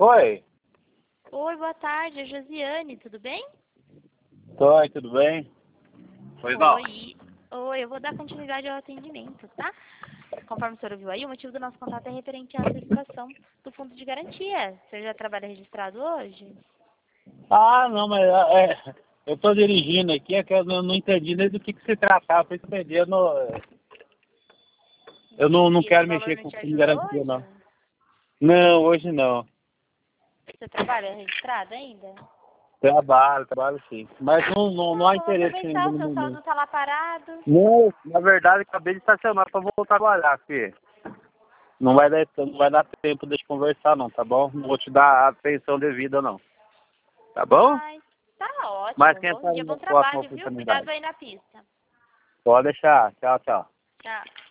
Oi, Oi, boa tarde, é Josiane, tudo bem? oi, tudo bem? Pois não. Oi, eu vou dar continuidade ao atendimento, tá? Conforme o senhor ouviu aí, o motivo do nosso contato é referente à solicitação do fundo de garantia. O senhor já trabalha registrado hoje? Ah, não, mas eu tô dirigindo aqui, é que eu não entendi nem do que se tratava, por isso que eu não E esse quero valor mexer não com te fundo de ajuda garantia, hoje? não. Não, hoje não. Você trabalha registrado ainda? Trabalho sim. Mas não Então, há vamos interesse ainda aproveitar, o no seu saldo momento. tá lá parado. Não, na verdade, acabei de estacionar pra voltar a trabalhar, filho. Não vai dar tempo de conversar, não, tá bom? Não vou te dar a atenção devida, não. Tá bom? Mas tá Mas ótimo. quem Bom sabe dia, na bom próxima trabalho, viu? oportunidade. Cuidado aí na pista. Pode deixar. Tchau, tchau. Tchau.